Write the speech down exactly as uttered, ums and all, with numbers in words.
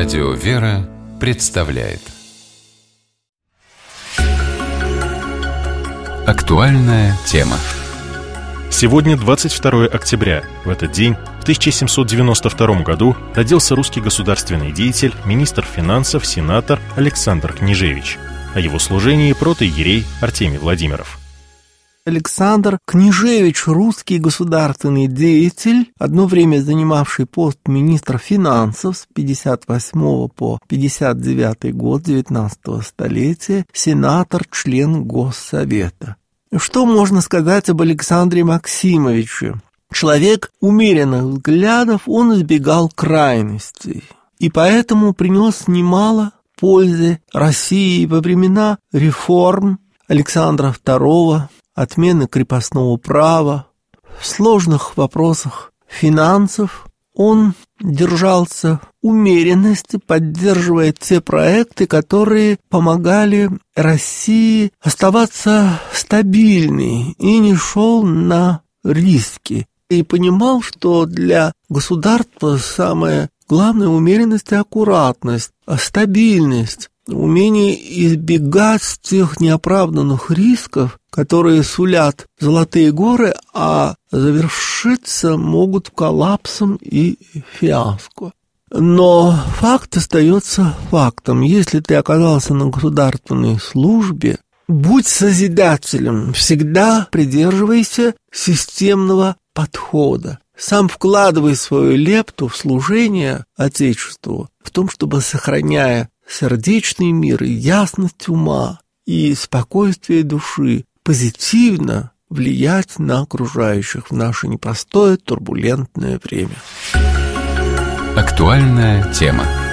Радио «Вера» представляет Актуальная тема. Сегодня двадцать второе октября. В этот день, в тысяча семьсот девяносто втором году, родился русский государственный деятель, министр финансов, сенатор Александр Княжевич. О его служении протоиерей Артемий Владимиров. Александр Княжевич, русский государственный деятель, одно время занимавший пост министра финансов с пятьдесят восьмого по пятьдесят девятый год девятнадцатого столетия, сенатор, член Госсовета. Что можно сказать об Александре Максимовиче? Человек умеренных взглядов, он избегал крайностей, и поэтому принес немало пользы России во времена реформ Александра второго, отмены крепостного права. В сложных вопросах финансов он держался умеренности, поддерживая те проекты, которые помогали России оставаться стабильной, и не шел на риски. И понимал, что для государства самое главное — умеренность и аккуратность, а стабильность, умение избегать тех неоправданных рисков, которые сулят золотые горы, а завершиться могут коллапсом и фиаско. Но факт остается фактом. Если ты оказался на государственной службе, будь созидателем, всегда придерживайся системного подхода. Сам вкладывай свою лепту в служение Отечеству, в том, чтобы, сохраняя сердечный мир и ясность ума и спокойствие души, позитивно влиять на окружающих в наше непростое турбулентное время. Актуальная тема.